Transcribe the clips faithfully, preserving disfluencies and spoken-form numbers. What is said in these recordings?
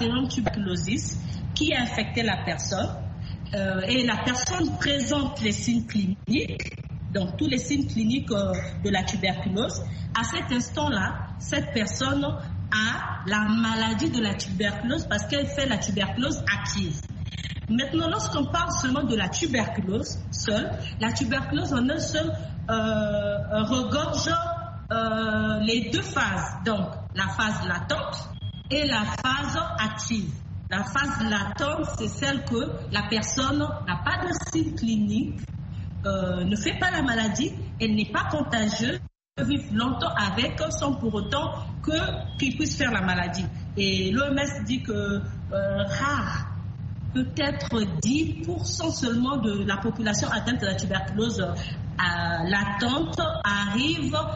Bacterium tuberculosis qui a infecté la personne euh, et la personne présente les signes cliniques, donc tous les signes cliniques euh, de la tuberculose. À cet instant-là, cette personne a la maladie de la tuberculose parce qu'elle fait la tuberculose active. Maintenant, lorsqu'on parle seulement de la tuberculose seule, la tuberculose en un seul euh, regorge euh, les deux phases, donc la phase latente et la phase active. La phase latente, c'est celle que la personne n'a pas de signes cliniques, euh, ne fait pas la maladie, elle n'est pas contagieuse, peut vivre longtemps avec sans pour autant que, qu'il puisse faire la maladie. Et l'O M S dit que euh, rare, peut-être dix pour cent seulement de la population atteinte de la tuberculose euh, latente arrive à,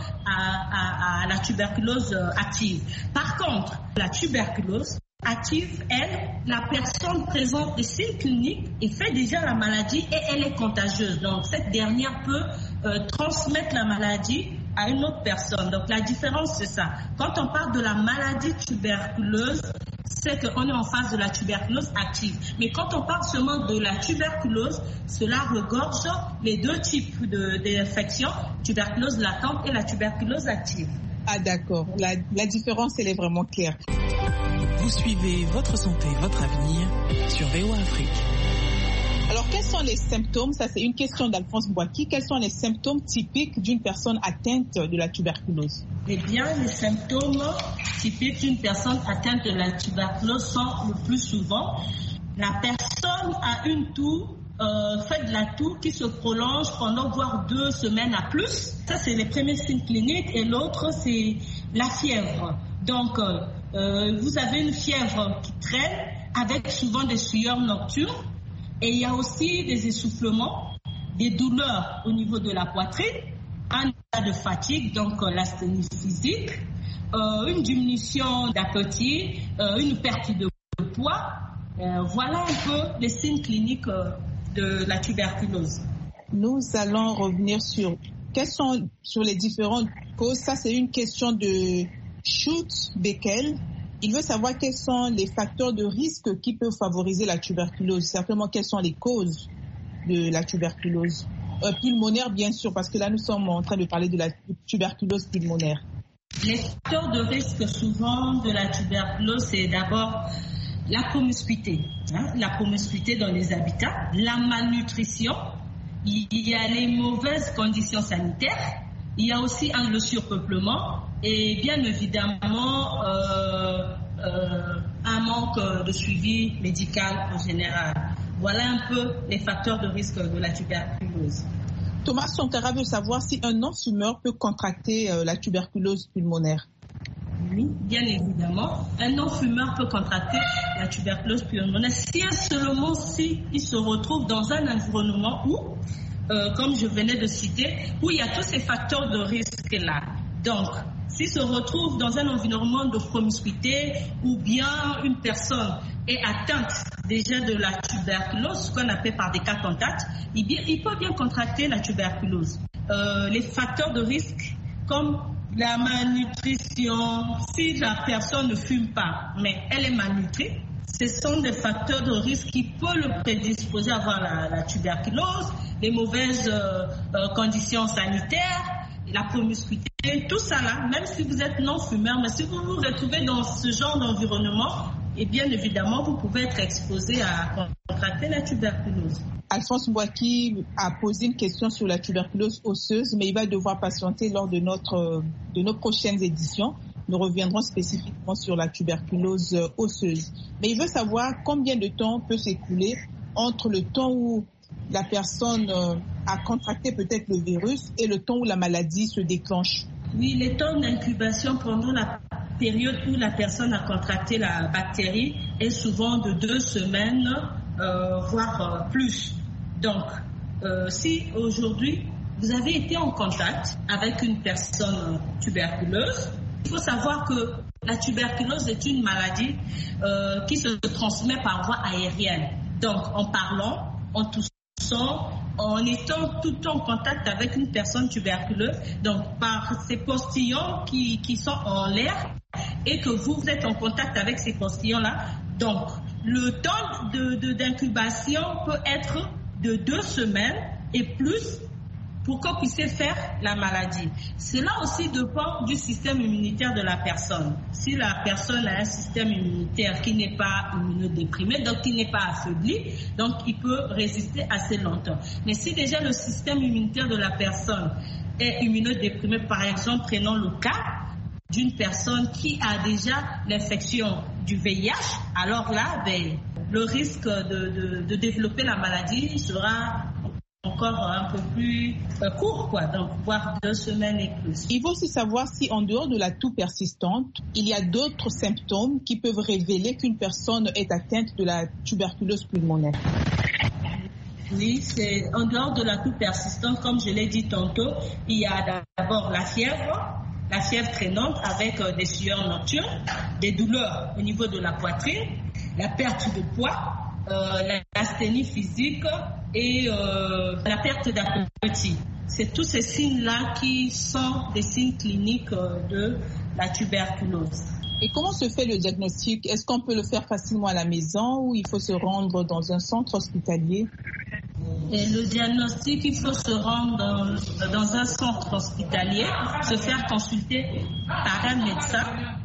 à, à la tuberculose active. Par contre, la tuberculose active, elle, la personne présente des signes cliniques et fait déjà la maladie et elle est contagieuse. Donc cette dernière peut euh, transmettre la maladie à une autre personne. Donc la différence, c'est ça. Quand on parle de la maladie tuberculeuse, c'est qu'on est en phase de la tuberculose active. Mais quand on parle seulement de la tuberculose, cela regorge les deux types de, d'infections, tuberculose latente et la tuberculose active. Ah d'accord, la, la différence, elle est vraiment claire. Vous suivez Votre Santé, Votre Avenir sur V O A Afrique. Alors, quels sont les symptômes? Ça, c'est une question d'Alphonse Bouaki. Quels sont les symptômes typiques d'une personne atteinte de la tuberculose? Eh bien, les symptômes typiques d'une personne atteinte de la tuberculose sont le plus souvent la personne a une toux, euh, fait de la toux qui se prolonge pendant voire deux semaines à plus. Ça, c'est les premiers signes cliniques. Et l'autre, c'est la fièvre. Donc, euh, vous avez une fièvre qui traîne avec souvent des sueurs nocturnes. Et il y a aussi des essoufflements, des douleurs au niveau de la poitrine, un état de fatigue, donc euh, l'asthénie physique, euh, une diminution d'appétit, euh, une perte de poids. Euh, voilà un peu les signes cliniques euh, de la tuberculose. Nous allons revenir sur quelles sont sur les différentes causes. Ça, c'est une question de Schultz-Beckel. Il veut savoir quels sont les facteurs de risque qui peuvent favoriser la tuberculose. Simplement, quelles sont les causes de la tuberculose euh, pulmonaire, bien sûr, parce que là, nous sommes en train de parler de la tuberculose pulmonaire. Les facteurs de risque souvent de la tuberculose, c'est d'abord la promiscuité, hein, la promiscuité dans les habitats, la malnutrition, il y a les mauvaises conditions sanitaires, il y a aussi un, le surpeuplement et bien évidemment euh, euh, un manque de suivi médical en général. Voilà un peu les facteurs de risque de la tuberculose. Thomas Sankara veut savoir si un non-fumeur peut contracter euh, la tuberculose pulmonaire. Oui, bien évidemment. Un non-fumeur peut contracter la tuberculose pulmonaire si seulement si il se retrouve dans un environnement où, euh, comme je venais de citer, où il y a tous ces facteurs de risque-là. Donc, s'il se retrouve dans un environnement de promiscuité ou bien une personne est atteinte déjà de la tuberculose, ce qu'on appelle par des cas contacts, il, il peut bien contracter la tuberculose. Euh, les facteurs de risque comme la malnutrition, si la personne ne fume pas, mais elle est malnutrie, ce sont des facteurs de risque qui peuvent le prédisposer à avoir la, la tuberculose, les mauvaises euh, euh, conditions sanitaires, la promiscuité, tout ça là, même si vous êtes non-fumeur, mais si vous vous retrouvez dans ce genre d'environnement, et bien évidemment, vous pouvez être exposé à contracter la tuberculose. Alphonse Bouaki a posé une question sur la tuberculose osseuse, mais il va devoir patienter lors de, notre, de nos prochaines éditions. Nous reviendrons spécifiquement sur la tuberculose osseuse. Mais il veut savoir combien de temps peut s'écouler entre le temps où la personne a contracté peut-être le virus et le temps où la maladie se déclenche. Oui, les temps d'incubation pendant la période où la personne a contracté la bactérie est souvent de deux semaines, euh, voire euh, plus. Donc, euh, si aujourd'hui vous avez été en contact avec une personne tuberculeuse, il faut savoir que la tuberculose est une maladie euh, qui se transmet par voie aérienne. Donc, en parlant, en toussant, en étant tout le temps en contact avec une personne tuberculeuse, donc par ces postillons qui, qui sont en l'air, et que vous, vous êtes en contact avec ces postillons-là, donc le temps de, de, d'incubation peut être de deux semaines et plus pour qu'on puisse faire la maladie. Cela aussi dépend du système immunitaire de la personne. Si la personne a un système immunitaire qui n'est pas immunodéprimé, donc qui n'est pas affaibli, donc il peut résister assez longtemps. Mais si déjà le système immunitaire de la personne est immunodéprimé, par exemple, prenons le cas d'une personne qui a déjà l'infection du V I H, alors là, ben, le risque de, de, de développer la maladie sera encore un peu plus euh, court, quoi, donc voire deux semaines et plus. Il faut aussi savoir si en dehors de la toux persistante, il y a d'autres symptômes qui peuvent révéler qu'une personne est atteinte de la tuberculose pulmonaire. Oui, c'est en dehors de la toux persistante, comme je l'ai dit tantôt, il y a d'abord la fièvre, la fièvre traînante avec euh, des sueurs nocturnes, des douleurs au niveau de la poitrine, la perte de poids, euh, l'asthénie physique et euh, la perte d'appétit. C'est tous ces signes-là qui sont des signes cliniques euh, de la tuberculose. Et comment se fait le diagnostic? Est-ce qu'on peut le faire facilement à la maison ou il faut se rendre dans un centre hospitalier? Et le diagnostic, il faut se rendre dans, dans un centre hospitalier, se faire consulter par un médecin.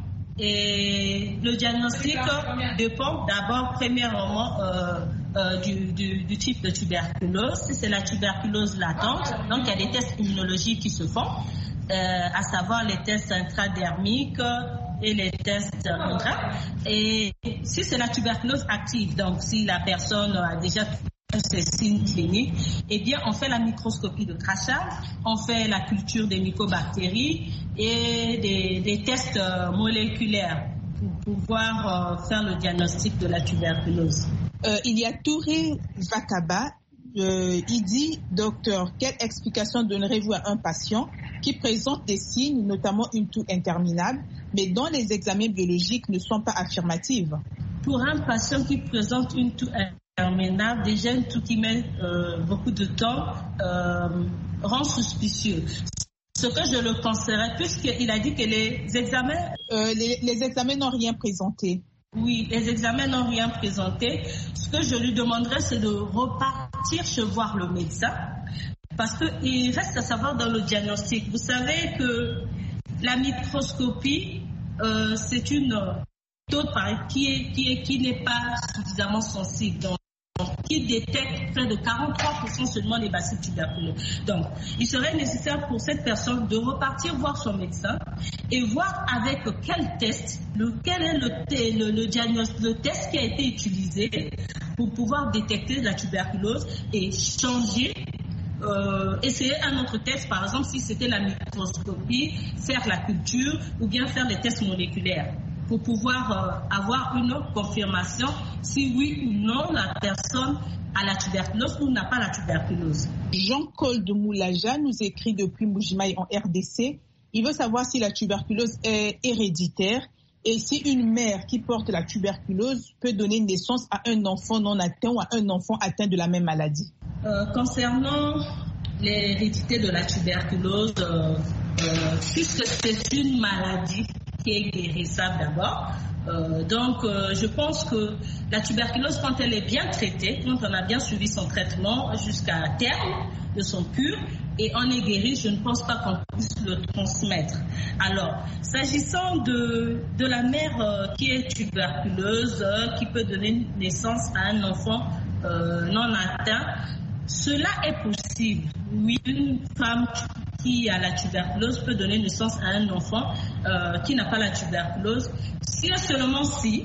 Et le diagnostic dépend d'abord, premièrement, euh, euh, du, du, du type de tuberculose. Si c'est la tuberculose latente, donc il y a des tests immunologiques qui se font, euh, à savoir les tests intradermiques et les tests intra. Et si c'est la tuberculose active, donc si la personne a déjà ces signes cliniques, eh bien, on fait la microscopie de crachage, on fait la culture des mycobactéries et des, des tests moléculaires pour pouvoir euh, faire le diagnostic de la tuberculose. Euh, il y a Touré Vakaba. Euh, il dit, docteur, quelle explication donnerez-vous à un patient qui présente des signes, notamment une toux interminable, mais dont les examens biologiques ne sont pas affirmatifs? Pour un patient qui présente une toux interminable, déjà une toux qui met euh, beaucoup de temps, euh, rend suspicieux. Ce que je le conseillerais, puisqu'il a dit que les examens... Euh, les, les examens n'ont rien présenté. Oui, les examens n'ont rien présenté. Ce que je lui demanderais, c'est de repartir chez voir le médecin, parce qu'il reste à savoir dans le diagnostic. Vous savez que la microscopie, euh, c'est une méthode qui est, qui est, qui n'est pas suffisamment sensible. Donc, qui détecte près de quarante-trois pour cent seulement les bacilles tuberculeuses. Donc, il serait nécessaire pour cette personne de repartir voir son médecin et voir avec quel test, le, quel est le, le, le diagnostic, le test qui a été utilisé pour pouvoir détecter la tuberculose et changer, euh, essayer un autre test, par exemple si c'était la microscopie, faire la culture ou bien faire des tests moléculaires, pour pouvoir euh, avoir une confirmation si oui ou non la personne a la tuberculose ou n'a pas la tuberculose. Jean-Claude Moulaja nous écrit depuis Mbujimayi en R D C. Il veut savoir si la tuberculose est héréditaire et si une mère qui porte la tuberculose peut donner naissance à un enfant non atteint ou à un enfant atteint de la même maladie. Euh, concernant l'hérédité de la tuberculose, euh, euh, puisque c'est une maladie qui est guérissable d'abord. Euh, donc, euh, je pense que la tuberculose, quand elle est bien traitée, quand on a bien suivi son traitement jusqu'à terme de son cure, et on est guéri, je ne pense pas qu'on puisse le transmettre. Alors, s'agissant de, de la mère euh, qui est tuberculeuse, euh, qui peut donner naissance à un enfant euh, non atteint, cela est possible. Oui, une femme qui a la tuberculose peut donner naissance à un enfant euh, qui n'a pas la tuberculose, si et seulement si,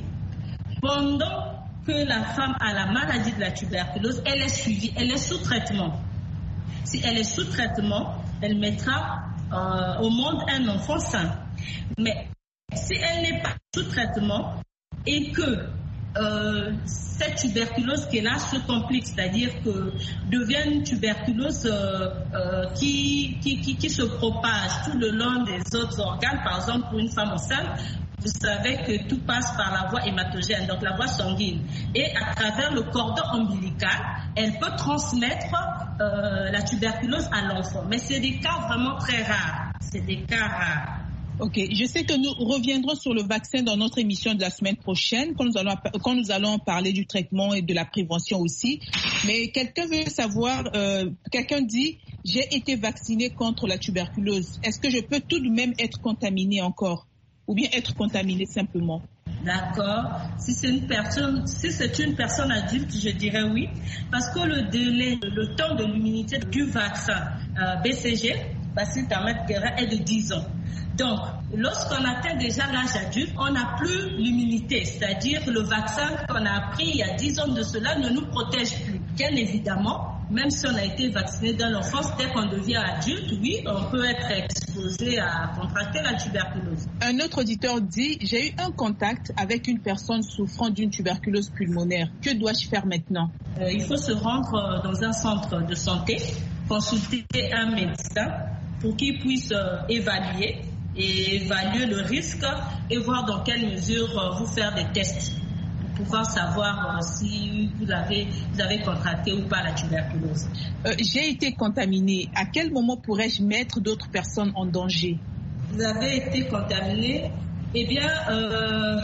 pendant que la femme a la maladie de la tuberculose, elle est suivie, elle est sous traitement. Si elle est sous traitement, elle mettra euh, au monde un enfant sain. Mais si elle n'est pas sous traitement et que Euh, cette tuberculose qui est là se complique, c'est-à-dire que devient une tuberculose euh, euh, qui, qui, qui, qui se propage tout le long des autres organes. Par exemple, pour une femme enceinte, vous savez que tout passe par la voie hématogène, donc la voie sanguine. Et à travers le cordon ombilical, elle peut transmettre euh, la tuberculose à l'enfant. Mais c'est des cas vraiment très rares. C'est des cas rares. Ok, je sais que nous reviendrons sur le vaccin dans notre émission de la semaine prochaine, quand nous allons, quand nous allons parler du traitement et de la prévention aussi. Mais quelqu'un veut savoir, euh, quelqu'un dit, j'ai été vacciné contre la tuberculose. Est-ce que je peux tout de même être contaminé encore ou bien être contaminé simplement? D'accord. Si c'est une personne, si c'est une personne adulte, je dirais oui, parce que le délai, le temps de l'immunité du vaccin euh, B C G, bacille thermette guérin, est de dix ans. Donc, lorsqu'on atteint déjà l'âge adulte, on n'a plus l'immunité, c'est-à-dire le vaccin qu'on a pris il y a dix ans de cela ne nous protège plus. Bien évidemment, même si on a été vacciné dans l'enfance, dès qu'on devient adulte, oui, on peut être exposé à contracter la tuberculose. Un autre auditeur dit, j'ai eu un contact avec une personne souffrant d'une tuberculose pulmonaire. Que dois-je faire maintenant? euh, Il faut se rendre dans un centre de santé, consulter un médecin pour qu'il puisse euh, évaluer et évaluer le risque et voir dans quelle mesure euh, vous faire des tests pour pouvoir savoir euh, si vous avez, vous avez contracté ou pas la tuberculose. Euh, j'ai été contaminé. À quel moment pourrais-je mettre d'autres personnes en danger? Vous avez été contaminé, eh bien, euh,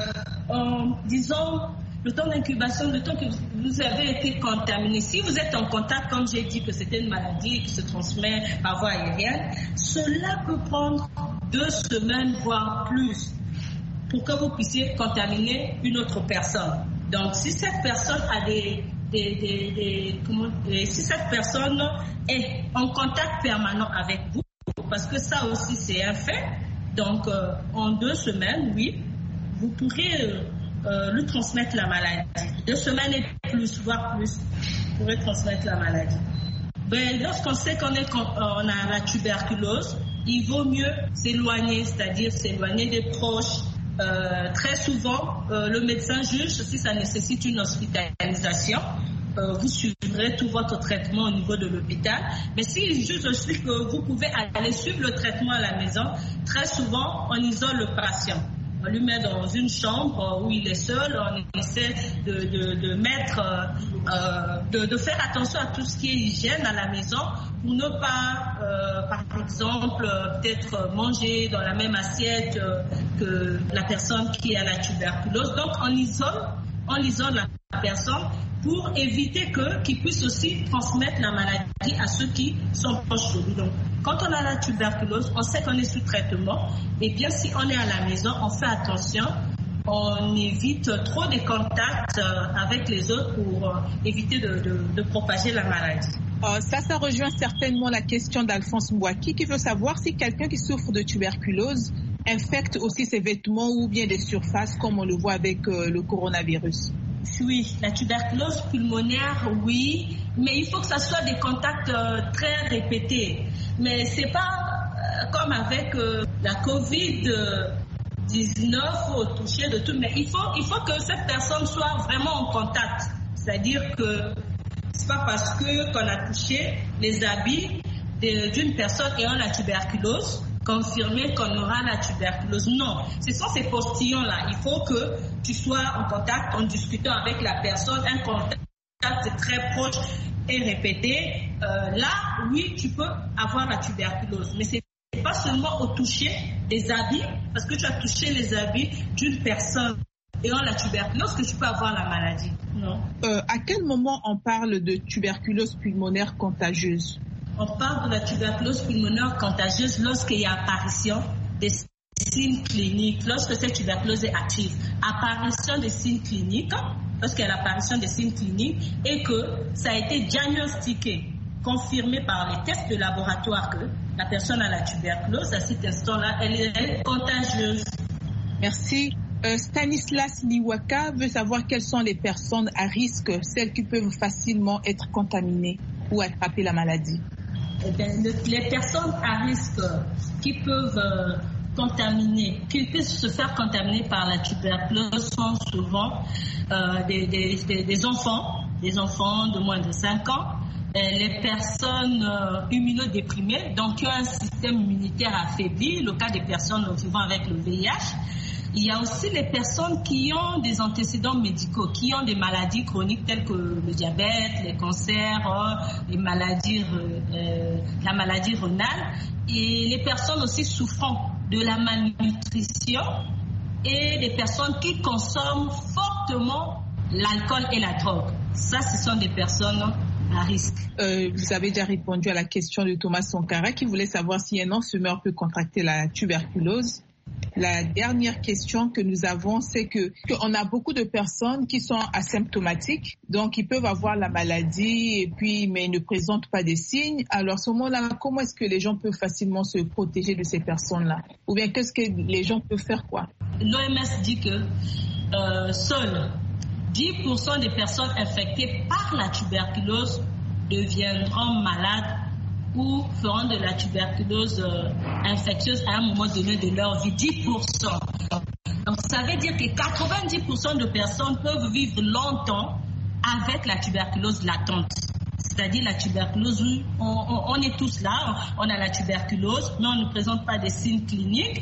en disant le temps d'incubation, le temps que vous avez été contaminé. Si vous êtes en contact, comme j'ai dit que c'était une maladie qui se transmet par voie aérienne, cela peut prendre deux semaines, voire plus, pour que vous puissiez contaminer une autre personne. Donc, si cette personne a des, des, des, des, comment, des si cette personne est en contact permanent avec vous, parce que ça aussi c'est un fait, donc euh, en deux semaines, oui, vous pourrez euh, euh, lui transmettre la maladie. Deux semaines et plus, voire plus, vous pourrez transmettre la maladie. Ben, lorsqu'on sait qu'on est, on a la tuberculose, il vaut mieux s'éloigner, c'est-à-dire s'éloigner des proches. Euh, très souvent, euh, le médecin juge si ça nécessite une hospitalisation. Euh, vous suivrez tout votre traitement au niveau de l'hôpital. Mais s'il juge aussi que vous pouvez aller suivre le traitement à la maison, très souvent, on isole le patient. On lui met dans une chambre où il est seul, on essaie de, de, de mettre, euh, de, de faire attention à tout ce qui est hygiène à la maison pour ne pas, euh, par exemple, peut-être manger dans la même assiette que la personne qui a la tuberculose. Donc on isole, on isole la personne pour éviter que qu'il puisse aussi transmettre la maladie à ceux qui sont proches de lui. Donc, quand on a la tuberculose, on sait qu'on est sous traitement. Et bien, si on est à la maison, on fait attention. On évite trop de contacts avec les autres pour éviter de, de, de propager la maladie. Euh, ça, ça rejoint certainement la question d'Alphonse Mbouaki qui veut savoir si quelqu'un qui souffre de tuberculose infecte aussi ses vêtements ou bien des surfaces comme on le voit avec euh, le coronavirus. Oui, la tuberculose pulmonaire, oui, mais il faut que ça soit des contacts euh, très répétés. Mais c'est pas euh, comme avec euh, la covid dix-neuf, faut toucher de tout, mais il faut, il faut que cette personne soit vraiment en contact. C'est-à-dire que c'est pas parce que qu'on a touché les habits d'une personne ayant la tuberculose confirmer qu'on aura la tuberculose. Non, ce sont ces postillons-là. Il faut que tu sois en contact, en discutant avec la personne, un contact très proche et répété. Euh, là, oui, tu peux avoir la tuberculose. Mais c'est pas seulement au toucher des habits, parce que tu as touché les habits d'une personne ayant la tuberculose que tu peux avoir la maladie. Non. Euh, à quel moment on parle de tuberculose pulmonaire contagieuse? On parle de la tuberculose pulmonaire contagieuse lorsqu'il y a apparition des signes cliniques, lorsque cette tuberculose est active. Apparition des signes cliniques, lorsqu'il y a l'apparition des signes cliniques et que ça a été diagnostiqué, confirmé par les tests de laboratoire que la personne a la tuberculose, à cet instant-là, elle est contagieuse. Merci. Euh, Stanislas Liwaka veut savoir quelles sont les personnes à risque, celles qui peuvent facilement être contaminées ou attraper la maladie. Eh bien, le, les personnes à risque qui peuvent euh, contaminer, qui peuvent se faire contaminer par la tuberculose sont souvent euh, des, des, des, des enfants, des enfants de moins de cinq ans, les personnes euh, immunodéprimées, donc qui ont un système immunitaire affaibli, le cas des personnes vivant avec le V I H. Il y a aussi les personnes qui ont des antécédents médicaux, qui ont des maladies chroniques telles que le diabète, les cancers, les maladies, euh, la maladie rénale, et les personnes aussi souffrant de la malnutrition et des personnes qui consomment fortement l'alcool et la drogue. Ça, ce sont des personnes à risque. Euh, vous avez déjà répondu à la question de Thomas Sankara qui voulait savoir si un non-fumeur peut contracter la tuberculose. La dernière question que nous avons, c'est que qu'on a beaucoup de personnes qui sont asymptomatiques, donc ils peuvent avoir la maladie et puis mais ne présentent pas des signes. Alors à ce moment-là, comment est-ce que les gens peuvent facilement se protéger de ces personnes-là? Ou bien qu'est-ce que les gens peuvent faire quoi? L'O M S dit que euh, seuls dix pour cent des personnes infectées par la tuberculose deviendront malades ou feront de la tuberculose euh, infectieuse à un moment donné de leur vie, dix pour cent. Donc ça veut dire que quatre-vingt-dix pour cent de personnes peuvent vivre longtemps avec la tuberculose latente. C'est-à-dire la tuberculose, on, on, on est tous là, on a la tuberculose, mais on ne présente pas des signes cliniques.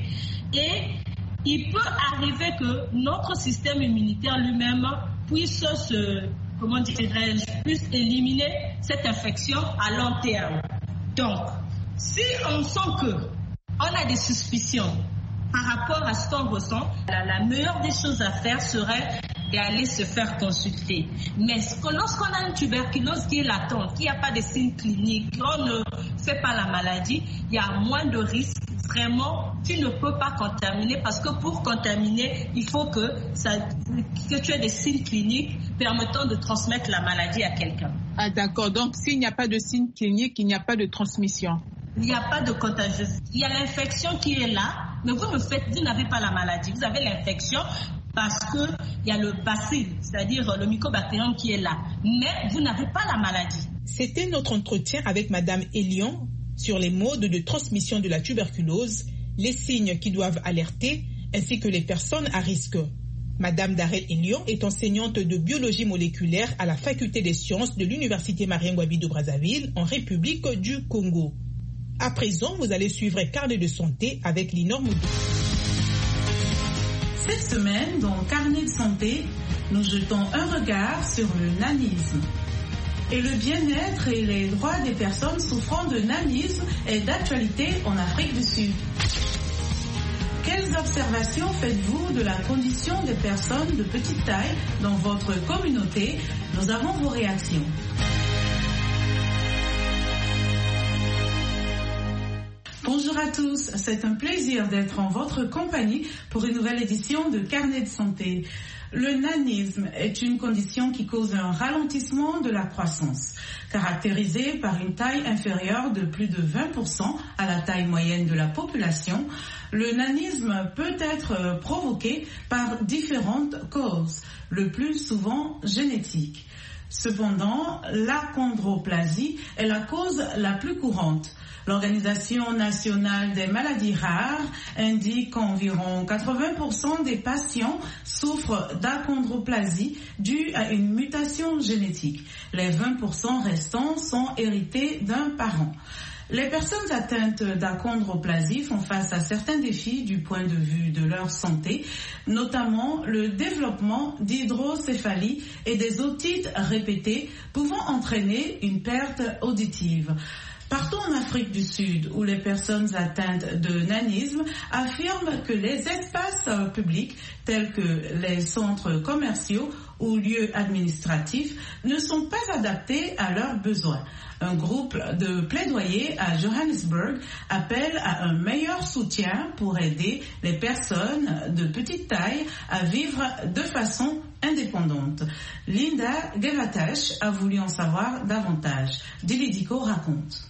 Et il peut arriver que notre système immunitaire lui-même puisse se, comment dirais-je, puisse éliminer cette infection à long terme. Donc, si on sent que on a des suspicions par rapport à ce qu'on ressent, la, la meilleure des choses à faire serait d'aller se faire consulter. Mais lorsqu'on a une tuberculose qui est latente, qu'il n'y a pas de signes cliniques, qu'on ne fait pas la maladie, il y a moins de risques. Vraiment, tu ne peux pas contaminer parce que pour contaminer, il faut que, ça, que tu aies des signes cliniques permettant de transmettre la maladie à quelqu'un. Ah d'accord, donc s'il n'y a pas de signes cliniques, il n'y a pas de transmission. Il n'y a pas de contagiosité. Il y a l'infection qui est là, mais vous, me faites, vous n'avez pas la maladie. Vous avez l'infection parce qu'il y a le bacille, c'est-à-dire le mycobacterium qui est là. Mais vous n'avez pas la maladie. C'était notre entretien avec Madame Elion sur les modes de transmission de la tuberculose, les signes qui doivent alerter, ainsi que les personnes à risque. Madame Darel Elion est enseignante de biologie moléculaire à la faculté des sciences de l'Université Marien Ngouabi de Brazzaville en République du Congo. À présent, vous allez suivre Carnet de santé avec Linor Moudou. Cette semaine, dans Carnet de santé, nous jetons un regard sur le nanisme. Et le bien-être et les droits des personnes souffrant de nanisme est d'actualité en Afrique du Sud. Quelles observations faites-vous de la condition des personnes de petite taille dans votre communauté? Nous avons vos réactions. Bonjour à tous, c'est un plaisir d'être en votre compagnie pour une nouvelle édition de Carnet de santé. Le nanisme est une condition qui cause un ralentissement de la croissance, caractérisée par une taille inférieure de plus de vingt pour cent à la taille moyenne de la population. Le nanisme peut être provoqué par différentes causes, le plus souvent génétiques. Cependant, l'achondroplasie est la cause la plus courante. L'Organisation nationale des maladies rares indique qu'environ quatre-vingts pour cent des patients souffrent d'achondroplasie due à une mutation génétique. Les vingt pour cent restants sont hérités d'un parent. Les personnes atteintes d'achondroplasie font face à certains défis du point de vue de leur santé, notamment le développement d'hydrocéphalie et des otites répétées pouvant entraîner une perte auditive. Partout en Afrique du Sud, où les personnes atteintes de nanisme affirment que les espaces publics, tels que les centres commerciaux ou lieux administratifs, ne sont pas adaptés à leurs besoins. Un groupe de plaidoyer à Johannesburg appelle à un meilleur soutien pour aider les personnes de petite taille à vivre de façon indépendante. Linda Gevatash a voulu en savoir davantage. Dilidico raconte.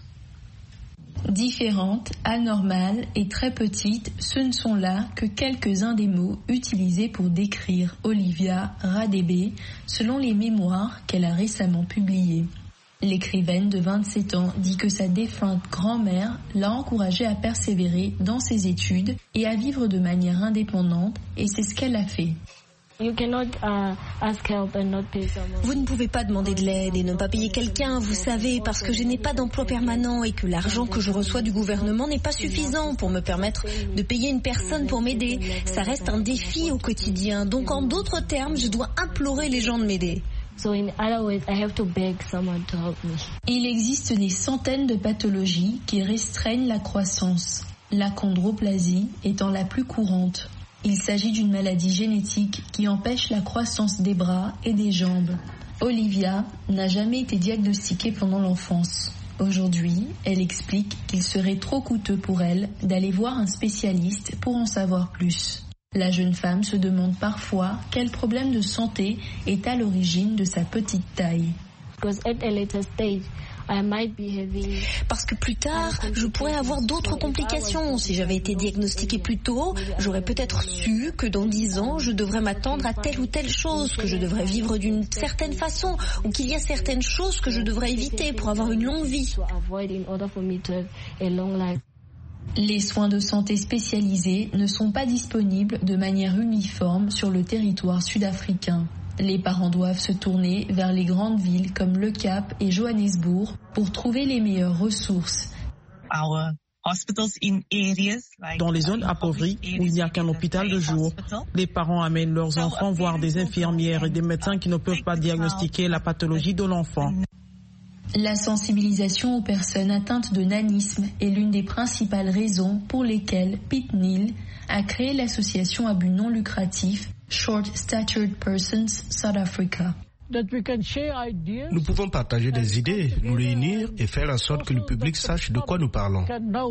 Différentes, anormales et très petites, ce ne sont là que quelques-uns des mots utilisés pour décrire Olivia Radebe, selon les mémoires qu'elle a récemment publiées. L'écrivaine de vingt-sept ans dit que sa défunte grand-mère l'a encouragée à persévérer dans ses études et à vivre de manière indépendante, et c'est ce qu'elle a fait. You cannot, uh, ask help and not pay someone. Vous ne pouvez pas demander de l'aide et ne pas payer quelqu'un, vous savez, parce que je n'ai pas d'emploi permanent et que l'argent que je reçois du gouvernement n'est pas suffisant pour me permettre de payer une personne pour m'aider. Ça reste un défi au quotidien, donc en d'autres termes, je dois implorer les gens de m'aider. So in other words, I have to beg someone to help me. Il existe des centaines de pathologies qui restreignent la croissance. L'achondroplasie étant la plus courante. Il s'agit d'une maladie génétique qui empêche la croissance des bras et des jambes. Olivia n'a jamais été diagnostiquée pendant l'enfance. Aujourd'hui, elle explique qu'il serait trop coûteux pour elle d'aller voir un spécialiste pour en savoir plus. La jeune femme se demande parfois quel problème de santé est à l'origine de sa petite taille. Parce que plus tard, je pourrais avoir d'autres complications. Si j'avais été diagnostiquée plus tôt, j'aurais peut-être su que dans dix ans, je devrais m'attendre à telle ou telle chose, que je devrais vivre d'une certaine façon, ou qu'il y a certaines choses que je devrais éviter pour avoir une longue vie. Les soins de santé spécialisés ne sont pas disponibles de manière uniforme sur le territoire sud-africain. Les parents doivent se tourner vers les grandes villes comme Le Cap et Johannesburg pour trouver les meilleures ressources. Dans les zones appauvries où il n'y a qu'un hôpital de jour, les parents amènent leurs enfants voir des infirmières et des médecins qui ne peuvent pas diagnostiquer la pathologie de l'enfant. La sensibilisation aux personnes atteintes de nanisme est l'une des principales raisons pour lesquelles Pete Neal a créé l'association à but non lucratif Short Statured Persons South Africa. Nous pouvons partager des idées, nous réunir et faire en sorte que le public sache de quoi nous parlons.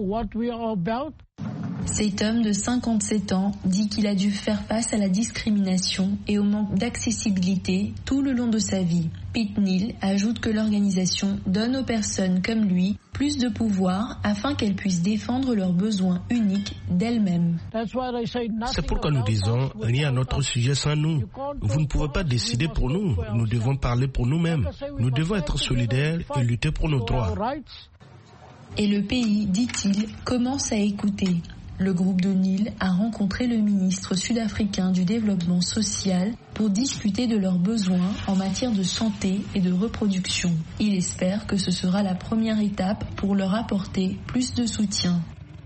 Cet homme de cinquante-sept ans dit qu'il a dû faire face à la discrimination et au manque d'accessibilité tout le long de sa vie. Pete Neal ajoute que l'organisation donne aux personnes comme lui plus de pouvoir afin qu'elles puissent défendre leurs besoins uniques d'elles-mêmes. C'est pourquoi nous disons, rien à notre sujet sans nous. Vous ne pouvez pas décider pour nous, nous devons parler pour nous-mêmes. Nous devons être solidaires et lutter pour nos droits. Et le pays, dit-il, commence à écouter. Le groupe de Neal a rencontré le ministre sud-africain du développement social pour discuter de leurs besoins en matière de santé et de reproduction. Il espère que ce sera la première étape pour leur apporter plus de soutien.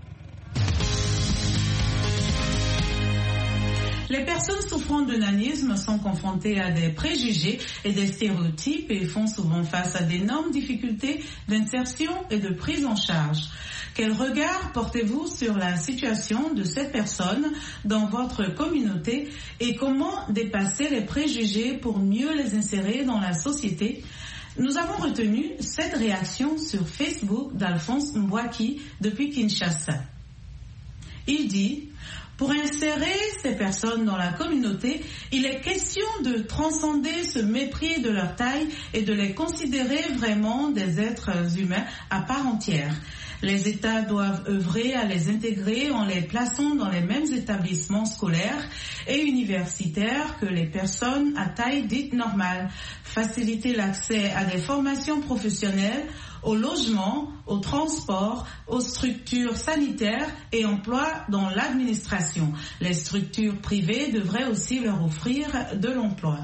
Les personnes souffrant de nanisme sont confrontées à des préjugés et des stéréotypes et font souvent face à d'énormes difficultés d'insertion et de prise en charge. Quel regard portez-vous sur la situation de ces personnes dans votre communauté et comment dépasser les préjugés pour mieux les insérer dans la société? Nous avons retenu cette réaction sur Facebook d'Alphonse Mbwaki depuis Kinshasa. Il dit: pour insérer ces personnes dans la communauté, il est question de transcender ce mépris de leur taille et de les considérer vraiment des êtres humains à part entière. Les États doivent œuvrer à les intégrer en les plaçant dans les mêmes établissements scolaires et universitaires que les personnes à taille dite normale. Faciliter l'accès à des formations professionnelles, au logement, au transport, aux structures sanitaires et emploi dans l'administration. Les structures privées devraient aussi leur offrir de l'emploi.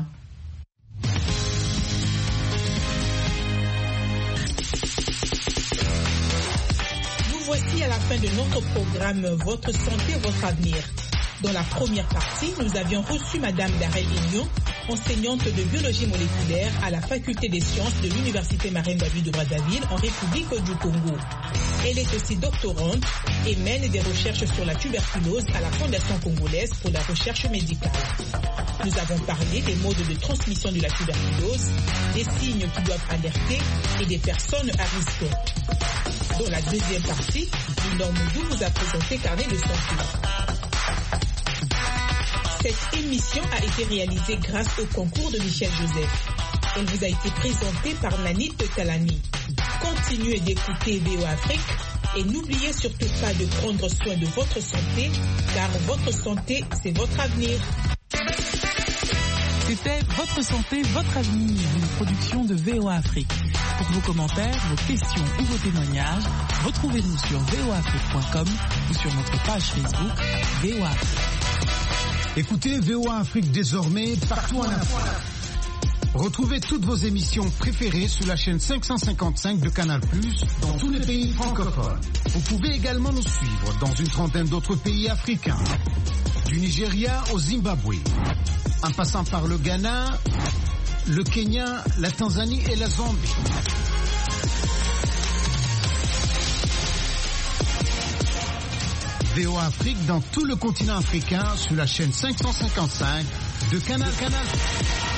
Voici à la fin de notre programme Votre santé, votre avenir. Dans la première partie, nous avions reçu Madame Darel Ignon, enseignante de biologie moléculaire à la faculté des sciences de l'Université Marine-David de Brazzaville en République du Congo. Elle est aussi doctorante et mène des recherches sur la tuberculose à la Fondation congolaise pour la recherche médicale. Nous avons parlé des modes de transmission de la tuberculose, des signes qui doivent alerter et des personnes à risque. Dans la deuxième partie, Linda Moudou vous a présenté Carnet de santé. Cette émission a été réalisée grâce au concours de Michel Joseph. Elle vous a été présentée par Nanit Talani. Continuez d'écouter V O Afrique et n'oubliez surtout pas de prendre soin de votre santé, car votre santé, c'est votre avenir. C'était Votre santé, votre avenir, une production de V O Afrique. Pour vos commentaires, vos questions ou vos témoignages, retrouvez-nous sur v o afrique point com ou sur notre page Facebook V O Afrique. Écoutez V O Afrique désormais partout en Afrique. Retrouvez toutes vos émissions préférées sur la chaîne cinq cent cinquante-cinq de Canal plus, dans tous les pays francophones. Vous pouvez également nous suivre dans une trentaine d'autres pays africains, du Nigeria au Zimbabwe, en passant par le Ghana, le Kenya, la Tanzanie et la Zambie. V O A Afrique dans tout le continent africain sur la chaîne cinq cent cinquante-cinq de Canal Canal.